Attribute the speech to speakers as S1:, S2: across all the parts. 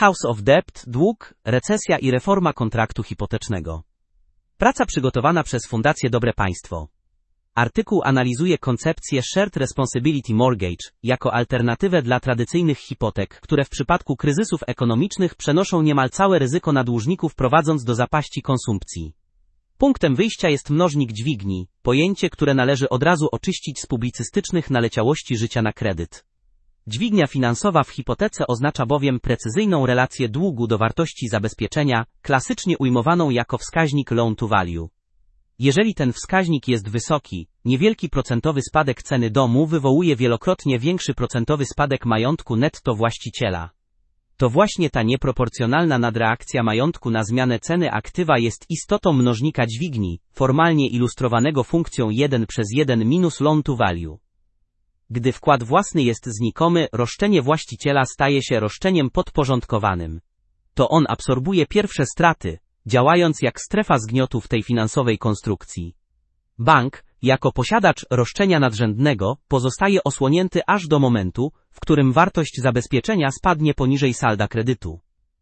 S1: House of Debt, dług, recesja i reforma kontraktu hipotecznego. Praca przygotowana przez Fundację Dobre Państwo. Artykuł analizuje koncepcję Shared Responsibility Mortgage jako alternatywę dla tradycyjnych hipotek, które w przypadku kryzysów ekonomicznych przenoszą niemal całe ryzyko na dłużników, prowadząc do zapaści konsumpcji. Punktem wyjścia jest mnożnik dźwigni, pojęcie, które należy od razu oczyścić z publicystycznych naleciałości życia na kredyt. Dźwignia finansowa w hipotece oznacza bowiem precyzyjną relację długu do wartości zabezpieczenia, klasycznie ujmowaną jako wskaźnik loan to value. Jeżeli ten wskaźnik jest wysoki, niewielki procentowy spadek ceny domu wywołuje wielokrotnie większy procentowy spadek majątku netto właściciela. To właśnie ta nieproporcjonalna nadreakcja majątku na zmianę ceny aktywa jest istotą mnożnika dźwigni, formalnie ilustrowanego funkcją 1/1 minus loan to value. Gdy wkład własny jest znikomy, roszczenie właściciela staje się roszczeniem podporządkowanym. To on absorbuje pierwsze straty, działając jak strefa zgniotu w tej finansowej konstrukcji. Bank, jako posiadacz roszczenia nadrzędnego, pozostaje osłonięty aż do momentu, w którym wartość zabezpieczenia spadnie poniżej salda kredytu.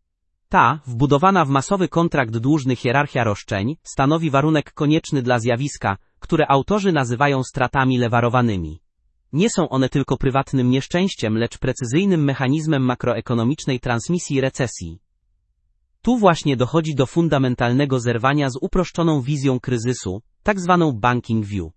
S1: Ta, wbudowana w masowy kontrakt dłużny hierarchia roszczeń, stanowi warunek konieczny dla zjawiska, które autorzy nazywają stratami lewarowanymi. Nie są one tylko prywatnym nieszczęściem, lecz precyzyjnym mechanizmem makroekonomicznej transmisji recesji. Tu właśnie dochodzi do fundamentalnego zerwania z uproszczoną wizją kryzysu, tak zwaną banking view.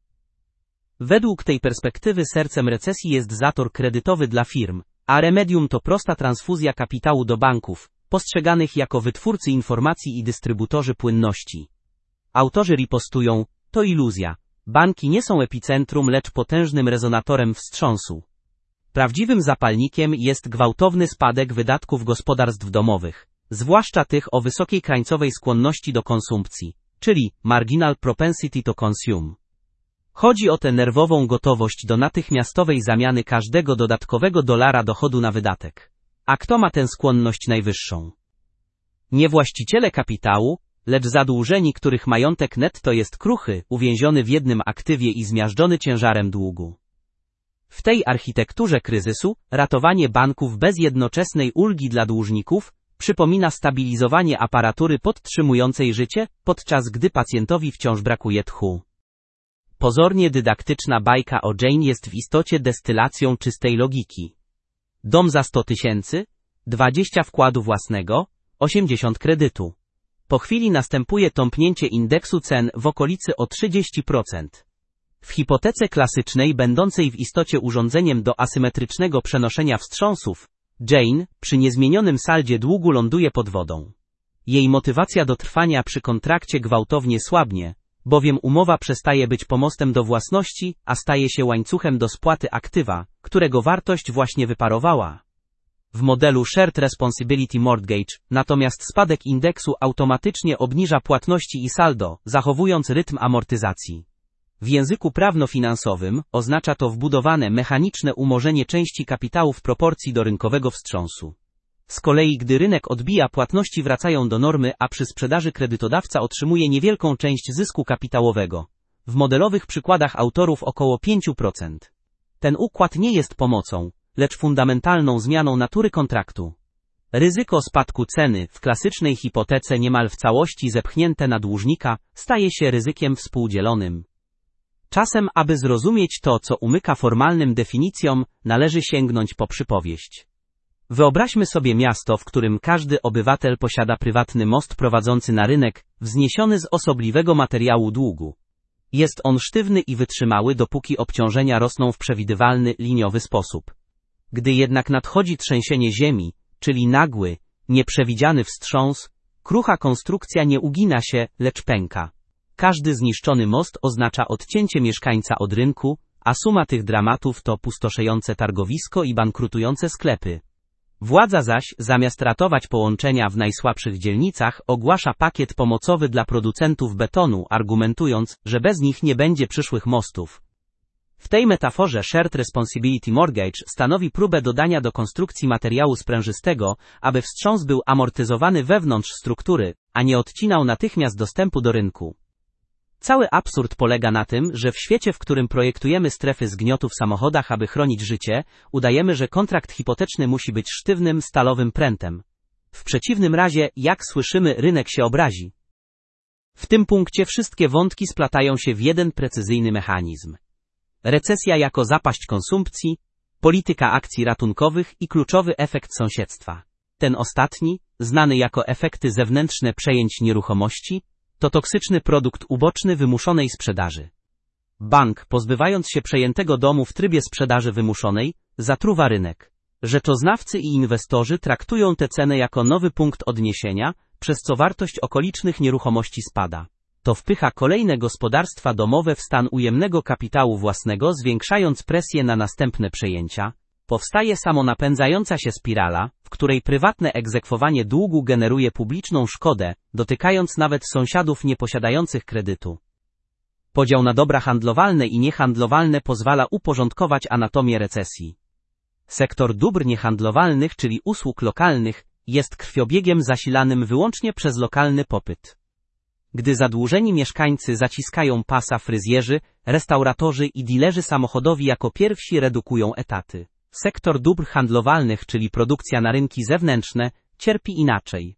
S1: Według tej perspektywy sercem recesji jest zator kredytowy dla firm, a remedium to prosta transfuzja kapitału do banków, postrzeganych jako wytwórcy informacji i dystrybutorzy płynności. Autorzy ripostują, to iluzja. Banki nie są epicentrum, lecz potężnym rezonatorem wstrząsu. Prawdziwym zapalnikiem jest gwałtowny spadek wydatków gospodarstw domowych, zwłaszcza tych o wysokiej krańcowej skłonności do konsumpcji, czyli marginal propensity to consume. Chodzi o tę nerwową gotowość do natychmiastowej zamiany każdego dodatkowego dolara dochodu na wydatek. A kto ma tę skłonność najwyższą? Nie właściciele kapitału, lecz zadłużeni, których majątek netto jest kruchy, uwięziony w jednym aktywie i zmiażdżony ciężarem długu. W tej architekturze kryzysu, ratowanie banków bez jednoczesnej ulgi dla dłużników przypomina stabilizowanie aparatury podtrzymującej życie, podczas gdy pacjentowi wciąż brakuje tchu. Pozornie dydaktyczna bajka o Jane jest w istocie destylacją czystej logiki. Dom za 100 000, 20 wkładu własnego, 80 kredytu. Po chwili następuje tąpnięcie indeksu cen w okolicy o 30%. W hipotece klasycznej, będącej w istocie urządzeniem do asymetrycznego przenoszenia wstrząsów, Jane, przy niezmienionym saldzie długu ląduje pod wodą. Jej motywacja do trwania przy kontrakcie gwałtownie słabnie, bowiem umowa przestaje być pomostem do własności, a staje się łańcuchem do spłaty aktywa, którego wartość właśnie wyparowała. W modelu Shared Responsibility Mortgage, natomiast spadek indeksu automatycznie obniża płatności i saldo, zachowując rytm amortyzacji. W języku prawno-finansowym oznacza to wbudowane mechaniczne umorzenie części kapitału w proporcji do rynkowego wstrząsu. Z kolei gdy rynek odbija, płatności wracają do normy, a przy sprzedaży kredytodawca otrzymuje niewielką część zysku kapitałowego. W modelowych przykładach autorów około 5%. Ten układ nie jest pomocą, lecz fundamentalną zmianą natury kontraktu. Ryzyko spadku ceny w klasycznej hipotece niemal w całości zepchnięte na dłużnika staje się ryzykiem współdzielonym. Czasem, aby zrozumieć to, co umyka formalnym definicjom, należy sięgnąć po przypowieść. Wyobraźmy sobie miasto, w którym każdy obywatel posiada prywatny most prowadzący na rynek, wzniesiony z osobliwego materiału długu. Jest on sztywny i wytrzymały, dopóki obciążenia rosną w przewidywalny, liniowy sposób. Gdy jednak nadchodzi trzęsienie ziemi, czyli nagły, nieprzewidziany wstrząs, krucha konstrukcja nie ugina się, lecz pęka. Każdy zniszczony most oznacza odcięcie mieszkańca od rynku, a suma tych dramatów to pustoszejące targowisko i bankrutujące sklepy. Władza zaś, zamiast ratować połączenia w najsłabszych dzielnicach, ogłasza pakiet pomocowy dla producentów betonu, argumentując, że bez nich nie będzie przyszłych mostów. W tej metaforze Shared Responsibility Mortgage stanowi próbę dodania do konstrukcji materiału sprężystego, aby wstrząs był amortyzowany wewnątrz struktury, a nie odcinał natychmiast dostępu do rynku. Cały absurd polega na tym, że w świecie, w którym projektujemy strefy zgniotu w samochodach, aby chronić życie, udajemy, że kontrakt hipoteczny musi być sztywnym, stalowym prętem. W przeciwnym razie, jak słyszymy, rynek się obrazi. W tym punkcie wszystkie wątki splatają się w jeden precyzyjny mechanizm. Recesja jako zapaść konsumpcji, polityka akcji ratunkowych i kluczowy efekt sąsiedztwa. Ten ostatni, znany jako efekty zewnętrzne przejęć nieruchomości, to toksyczny produkt uboczny wymuszonej sprzedaży. Bank, pozbywając się przejętego domu w trybie sprzedaży wymuszonej, zatruwa rynek. Rzeczoznawcy i inwestorzy traktują tę cenę jako nowy punkt odniesienia, przez co wartość okolicznych nieruchomości spada. To wpycha kolejne gospodarstwa domowe w stan ujemnego kapitału własnego, zwiększając presję na następne przejęcia. Powstaje samonapędzająca się spirala, w której prywatne egzekwowanie długu generuje publiczną szkodę, dotykając nawet sąsiadów nieposiadających kredytu. Podział na dobra handlowalne i niehandlowalne pozwala uporządkować anatomię recesji. Sektor dóbr niehandlowalnych, czyli usług lokalnych, jest krwiobiegiem zasilanym wyłącznie przez lokalny popyt. Gdy zadłużeni mieszkańcy zaciskają pasa, fryzjerzy, restauratorzy i dilerzy samochodowi jako pierwsi redukują etaty. Sektor dóbr handlowalnych, czyli produkcja na rynki zewnętrzne, cierpi inaczej.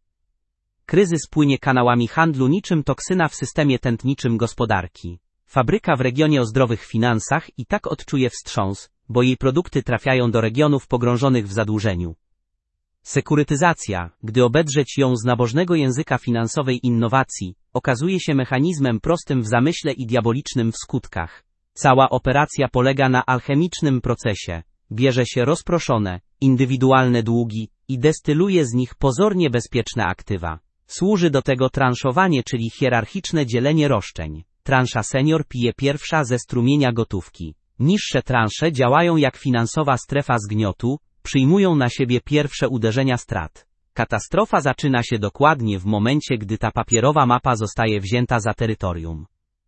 S1: Kryzys płynie kanałami handlu niczym toksyna w systemie tętniczym gospodarki. Fabryka w regionie o zdrowych finansach i tak odczuje wstrząs, bo jej produkty trafiają do regionów pogrążonych w zadłużeniu. Sekurytyzacja, gdy obedrzeć ją z nabożnego języka finansowej innowacji, okazuje się mechanizmem prostym w zamyśle i diabolicznym w skutkach. Cała operacja polega na alchemicznym procesie. Bierze się rozproszone, indywidualne długi i destyluje z nich pozornie bezpieczne aktywa. Służy do tego transzowanie, czyli hierarchiczne dzielenie roszczeń. Transza senior pije pierwsza ze strumienia gotówki. Niższe transze działają jak finansowa strefa zgniotu, przyjmują na siebie pierwsze uderzenia strat. Katastrofa zaczyna się dokładnie w momencie, gdy ta papierowa mapa zostaje wzięta za terytorium.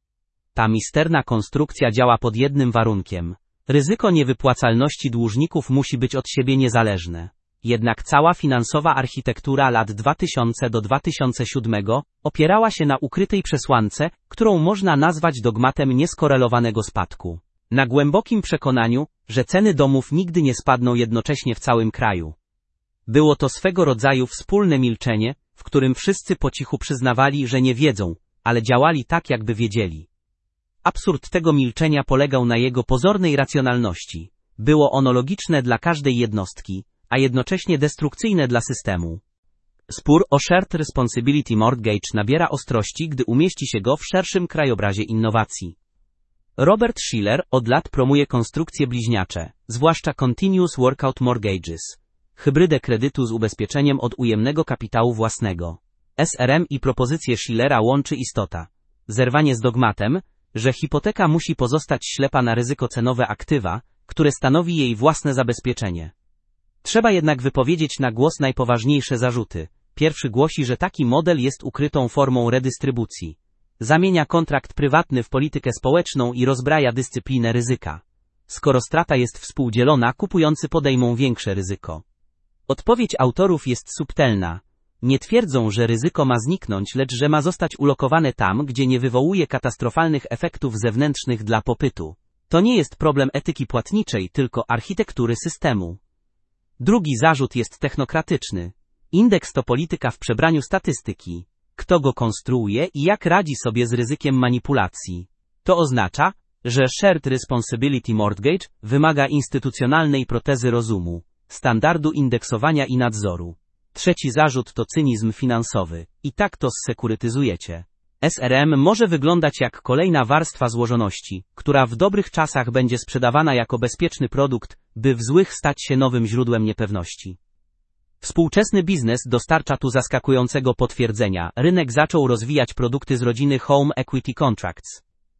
S1: Ta misterna konstrukcja działa pod jednym warunkiem. Ryzyko niewypłacalności dłużników musi być od siebie niezależne. Jednak cała finansowa architektura lat 2000 do 2007 opierała się na ukrytej przesłance, którą można nazwać dogmatem nieskorelowanego spadku. Na głębokim przekonaniu, że ceny domów nigdy nie spadną jednocześnie w całym kraju. Było to swego rodzaju wspólne milczenie, w którym wszyscy po cichu przyznawali, że nie wiedzą, ale działali tak, jakby wiedzieli. Absurd tego milczenia polegał na jego pozornej racjonalności. Było ono logiczne dla każdej jednostki, a jednocześnie destrukcyjne dla systemu. Spór o Shared Responsibility Mortgage nabiera ostrości, gdy umieści się go w szerszym krajobrazie innowacji. Robert Shiller od lat promuje konstrukcje bliźniacze, zwłaszcza Continuous Workout Mortgages, hybrydę kredytu z ubezpieczeniem od ujemnego kapitału własnego. SRM i propozycję Shillera łączy istota. Zerwanie z dogmatem, że hipoteka musi pozostać ślepa na ryzyko cenowe aktywa, które stanowi jej własne zabezpieczenie. Trzeba jednak wypowiedzieć na głos najpoważniejsze zarzuty. Pierwszy głosi, że taki model jest ukrytą formą redystrybucji. Zamienia kontrakt prywatny w politykę społeczną i rozbraja dyscyplinę ryzyka. Skoro strata jest współdzielona, kupujący podejmą większe ryzyko. Odpowiedź autorów jest subtelna. Nie twierdzą, że ryzyko ma zniknąć, lecz że ma zostać ulokowane tam, gdzie nie wywołuje katastrofalnych efektów zewnętrznych dla popytu. To nie jest problem etyki płatniczej, tylko architektury systemu. Drugi zarzut jest technokratyczny. Indeks to polityka w przebraniu statystyki. Kto go konstruuje i jak radzi sobie z ryzykiem manipulacji? To oznacza, że Shared Responsibility Mortgage wymaga instytucjonalnej protezy rozumu, standardu indeksowania i nadzoru. Trzeci zarzut to cynizm finansowy. I tak to zsekurytyzujecie. SRM może wyglądać jak kolejna warstwa złożoności, która w dobrych czasach będzie sprzedawana jako bezpieczny produkt, by w złych stać się nowym źródłem niepewności. Współczesny biznes dostarcza tu zaskakującego potwierdzenia. Rynek zaczął rozwijać produkty z rodziny Home Equity Contracts.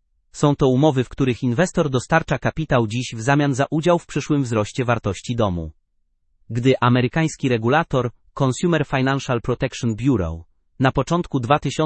S1: Są to umowy, w których inwestor dostarcza kapitał dziś w zamian za udział w przyszłym wzroście wartości domu. Gdy amerykański regulator Consumer Financial Protection Bureau na początku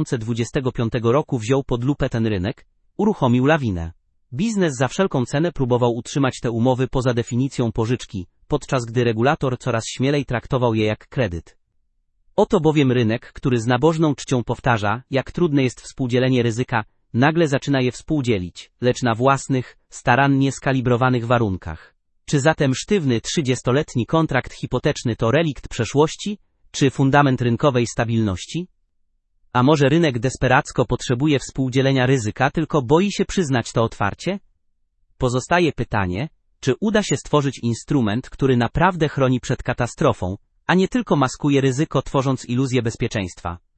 S1: 2025 roku wziął pod lupę ten rynek, uruchomił lawinę. Biznes za wszelką cenę próbował utrzymać te umowy poza definicją pożyczki, podczas gdy regulator coraz śmielej traktował je jak kredyt. Oto bowiem rynek, który z nabożną czcią powtarza, jak trudne jest współdzielenie ryzyka, nagle zaczyna je współdzielić, lecz na własnych, starannie skalibrowanych warunkach. Czy zatem sztywny 30-letni kontrakt hipoteczny to relikt przeszłości, Czy fundament rynkowej stabilności? A może rynek desperacko potrzebuje współdzielenia ryzyka, tylko boi się przyznać to otwarcie? Pozostaje pytanie, czy uda się stworzyć instrument, który naprawdę chroni przed katastrofą, a nie tylko maskuje ryzyko, tworząc iluzję bezpieczeństwa.